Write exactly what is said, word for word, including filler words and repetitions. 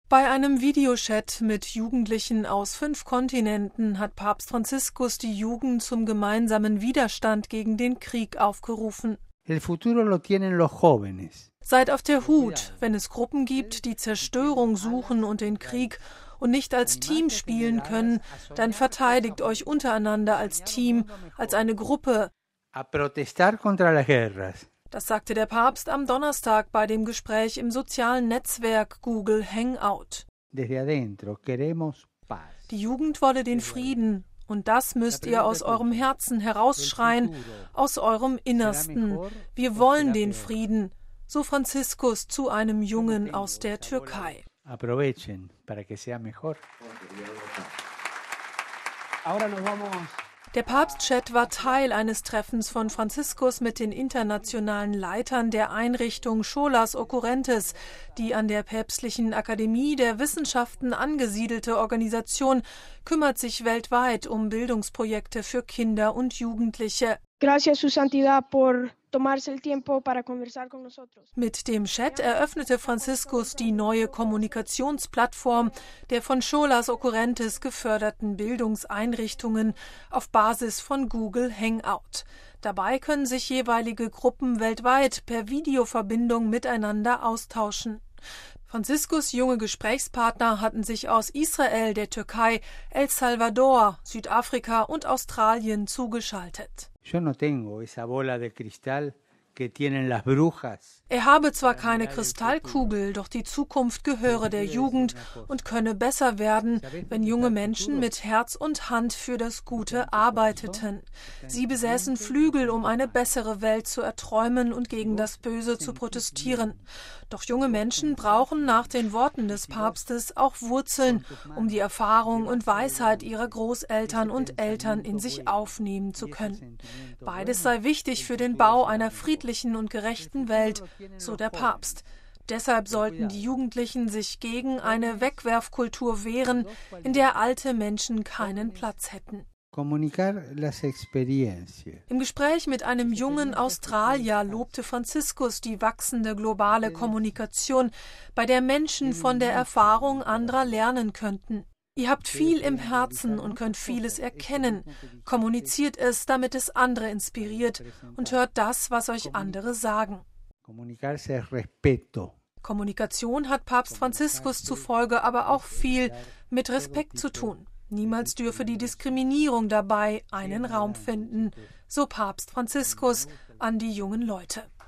Bei einem Videochat mit Jugendlichen aus fünf Kontinenten hat Papst Franziskus die Jugend zum gemeinsamen Widerstand gegen den Krieg aufgerufen. El futuro lo tienen los jóvenes. Seid auf der Hut, wenn es Gruppen gibt, die Zerstörung suchen und den Krieg und nicht als Team spielen können, dann verteidigt euch untereinander als Team, als eine Gruppe. A protestar contra las guerras. Das sagte der Papst am Donnerstag bei dem Gespräch im sozialen Netzwerk Google Hangout. Desde adentro queremos paz. Die Jugend wolle den Frieden, und das müsst ihr aus eurem Herzen herausschreien, aus eurem Innersten. Wir wollen den Frieden, so Franziskus zu einem Jungen aus der Türkei. Aprovechen para que sea mejor. Ahora nos vamos. Der Papstchat war Teil eines Treffens von Franziskus mit den internationalen Leitern der Einrichtung Scholas Occurrentes, die an der Päpstlichen Akademie der Wissenschaften angesiedelte Organisation kümmert sich weltweit um Bildungsprojekte für Kinder und Jugendliche. Gracias, Su Santidad, por tomarse el tiempo para conversar con nosotros. Mit dem Chat eröffnete Franziskus die neue Kommunikationsplattform der von Scholas Occurrentes geförderten Bildungseinrichtungen auf Basis von Google Hangout. Dabei können sich jeweilige Gruppen weltweit per Videoverbindung miteinander austauschen. Franziskus' junge Gesprächspartner hatten sich aus Israel, der Türkei, El Salvador, Südafrika und Australien zugeschaltet. Yo no tengo esa bola de cristal que tienen las brujas. Er habe zwar keine Kristallkugel, doch die Zukunft gehöre der Jugend und könne besser werden, wenn junge Menschen mit Herz und Hand für das Gute arbeiteten. Sie besäßen Flügel, um eine bessere Welt zu erträumen und gegen das Böse zu protestieren. Doch junge Menschen brauchen nach den Worten des Papstes auch Wurzeln, um die Erfahrung und Weisheit ihrer Großeltern und Eltern in sich aufnehmen zu können. Beides sei wichtig für den Bau einer friedlichen und gerechten Welt, so der Papst. Deshalb sollten die Jugendlichen sich gegen eine Wegwerfkultur wehren, in der alte Menschen keinen Platz hätten. Im Gespräch mit einem jungen Australier lobte Franziskus die wachsende globale Kommunikation, bei der Menschen von der Erfahrung anderer lernen könnten. Ihr habt viel im Herzen und könnt vieles erkennen. Kommuniziert es, damit es andere inspiriert, und hört das, was euch andere sagen. Kommunikation hat Papst Franziskus zufolge aber auch viel mit Respekt zu tun. Niemals dürfe die Diskriminierung dabei einen Raum finden, so Papst Franziskus an die jungen Leute.